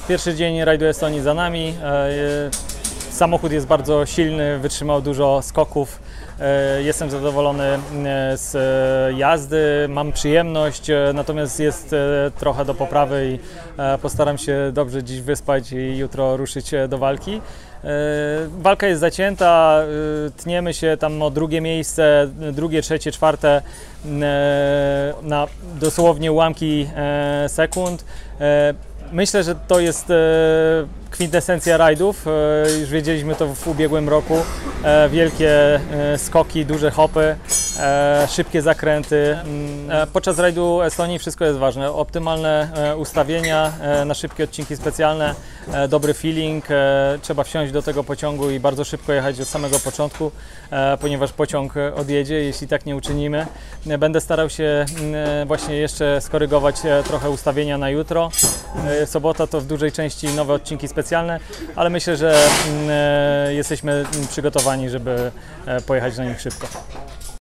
Pierwszy dzień rajdu Estonii za nami. Samochód jest bardzo silny, wytrzymał dużo skoków. Jestem zadowolony z jazdy, mam przyjemność, natomiast jest trochę do poprawy i postaram się dobrze dziś wyspać i jutro ruszyć do walki. Walka jest zacięta, tniemy się tam o drugie miejsce, drugie, trzecie, czwarte na dosłownie ułamki sekund. Myślę, że to jest kwintesencja rajdów. Już wiedzieliśmy to w ubiegłym roku. Wielkie skoki, duże hopy, szybkie zakręty. Podczas rajdu Estonii wszystko jest ważne. Optymalne ustawienia na szybkie odcinki specjalne, dobry feeling. Trzeba wsiąść do tego pociągu i bardzo szybko jechać od samego początku, ponieważ pociąg odjedzie, jeśli tak nie uczynimy. Będę starał się właśnie jeszcze skorygować trochę ustawienia na jutro. Sobota to w dużej części nowe odcinki specjalne, ale myślę, że jesteśmy przygotowani, żeby pojechać na nich szybko.